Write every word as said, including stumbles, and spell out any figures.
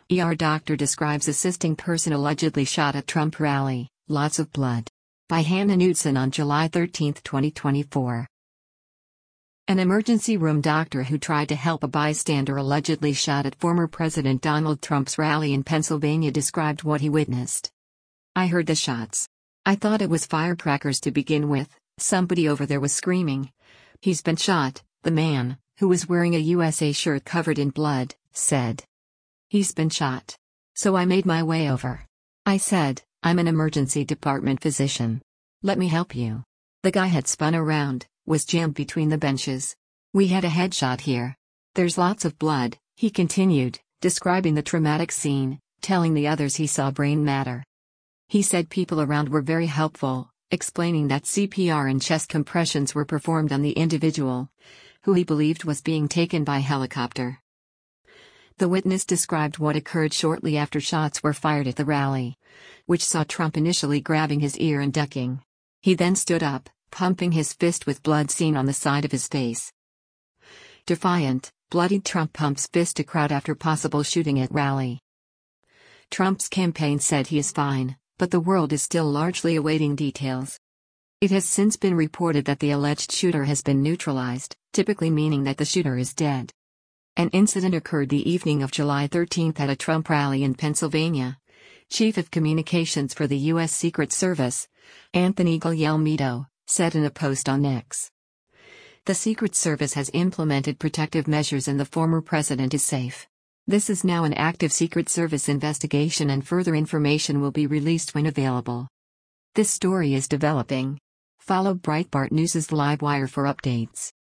E R doctor describes assisting person allegedly shot at Trump rally, lots of blood. By Hannah Knudsen on July thirteenth, twenty twenty-four. An emergency room doctor who tried to help a bystander allegedly shot at former President Donald Trump's rally in Pennsylvania described what he witnessed. I heard the shots. I thought it was firecrackers to begin with. Somebody over there was screaming. He's been shot, the man, who was wearing a U S A shirt covered in blood, said. He's been shot. So I made my way over. I said, I'm an emergency department physician. Let me help you. The guy had spun around, was jammed between the benches. We had a headshot here. There's lots of blood, he continued, describing the traumatic scene, telling the others he saw brain matter. He said people around were very helpful, explaining that C P R and chest compressions were performed on the individual, who he believed was being taken by helicopter. The witness described what occurred shortly after shots were fired at the rally, which saw Trump initially grabbing his ear and ducking. He then stood up, pumping his fist with blood seen on the side of his face. Defiant, bloodied Trump pumps fist to crowd after possible shooting at rally. Trump's campaign said he is fine, but the world is still largely awaiting details. It has since been reported that the alleged shooter has been neutralized, typically meaning that the shooter is dead. An incident occurred the evening of July thirteenth at a Trump rally in Pennsylvania. Chief of Communications for the U S Secret Service, Anthony Guglielmito, said in a post on X. The Secret Service has implemented protective measures and the former president is safe. This is now an active Secret Service investigation and further information will be released when available. This story is developing. Follow Breitbart News' Livewire for updates.